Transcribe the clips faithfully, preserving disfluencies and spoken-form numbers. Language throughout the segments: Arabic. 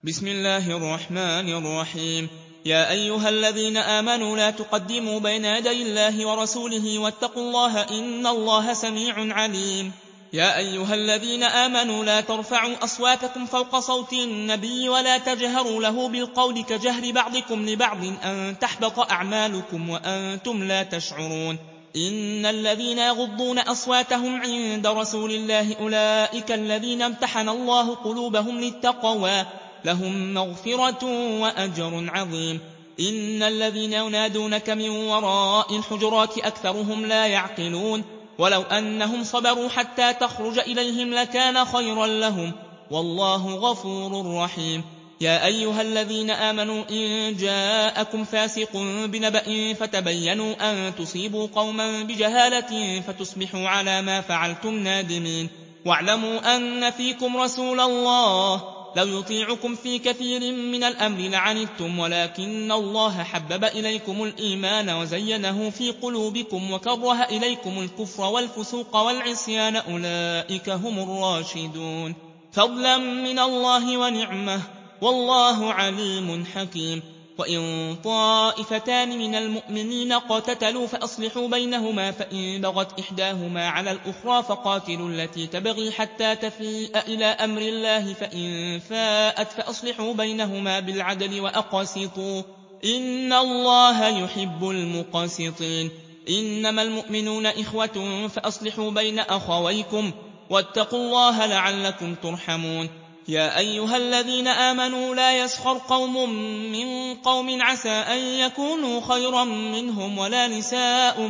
بسم الله الرحمن الرحيم. يا أيها الذين آمنوا لا تقدموا بين يدي الله ورسوله واتقوا الله إن الله سميع عليم. يا أيها الذين آمنوا لا ترفعوا أصواتكم فوق صوت النبي ولا تجهروا له بالقول كجهر بعضكم لبعض أن تحبط أعمالكم وأنتم لا تشعرون. إن الذين يغضون أصواتهم عند رسول الله أولئك الذين امتحن الله قلوبهم للتقوى لهم مغفرة وأجر عظيم. إن الذين ينادونك من وراء الحجرات أكثرهم لا يعقلون. ولو أنهم صبروا حتى تخرج إليهم لكان خيرا لهم والله غفور رحيم. يا أيها الذين آمنوا إن جاءكم فاسق بنبأ فتبينوا أن تصيبوا قوما بجهالة فتصبحوا على ما فعلتم نادمين. واعلموا أن فيكم رسول الله لو يطيعكم في كثير من الأمر لعنتم ولكن الله حبب إليكم الإيمان وزينه في قلوبكم وكره إليكم الكفر والفسوق والعصيان أولئك هم الراشدون فضلا من الله ونعمه والله عليم حكيم. وإن طائفتان من المؤمنين اقتتلوا فأصلحوا بينهما فإن بغت إحداهما على الأخرى فقاتلوا التي تبغي حتى تفيء إلى أمر الله فإن فاءت فأصلحوا بينهما بالعدل وأقسطوا إن الله يحب المقسطين. إنما المؤمنون إخوة فأصلحوا بين أخويكم واتقوا الله لعلكم ترحمون. يا أيها الذين آمنوا لا يسخر قوم من قوم عسى أن يكونوا خيرا منهم ولا نساء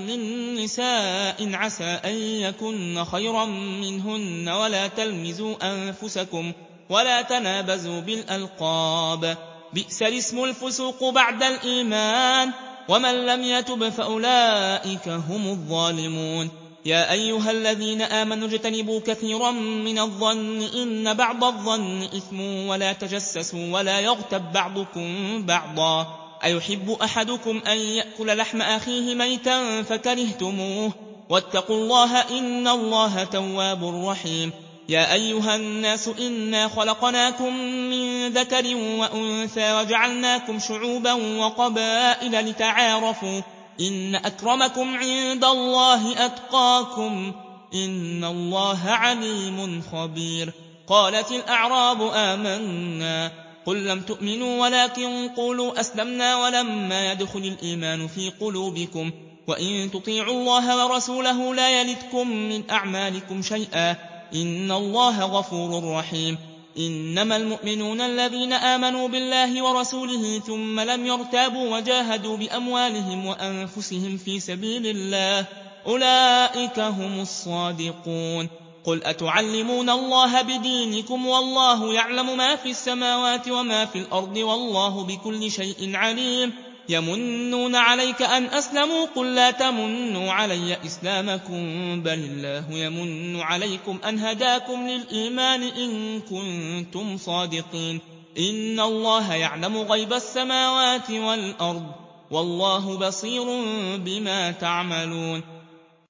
من نساء عسى أن يكن خيرا منهن ولا تلمزوا أنفسكم ولا تنابزوا بالألقاب بئس الاسم الفسوق بعد الإيمان ومن لم يتب فأولئك هم الظالمون. يا أيها الذين آمنوا اجتنبوا كثيرا من الظن إن بعض الظن إثم ولا تجسسوا ولا يغتب بعضكم بعضا أيحب أحدكم أن يأكل لحم أخيه ميتا فكرهتموه واتقوا الله إن الله تواب رحيم. يا أيها الناس إنا خلقناكم من ذكر وأنثى وجعلناكم شعوبا وقبائل لتعارفوا إن أكرمكم عند الله أتقاكم إن الله عليم خبير. قالت الأعراب آمنا قل لم تؤمنوا ولكن قولوا أسلمنا ولما يدخل الإيمان في قلوبكم وإن تطيعوا الله ورسوله لا يلتكم من أعمالكم شيئا إن الله غفور رحيم. إنما المؤمنون الذين آمنوا بالله ورسوله ثم لم يرتابوا وجاهدوا بأموالهم وأنفسهم في سبيل الله أولئك هم الصادقون. قل أتعلمون الله بدينكم والله يعلم ما في السماوات وما في الأرض والله بكل شيء عليم. يمنون عليك أن أسلموا قل لا تمنوا علي إسلامكم بل الله يمن عليكم أن هداكم للإيمان إن كنتم صادقين. إن الله يعلم غيب السماوات والأرض والله بصير بما تعملون.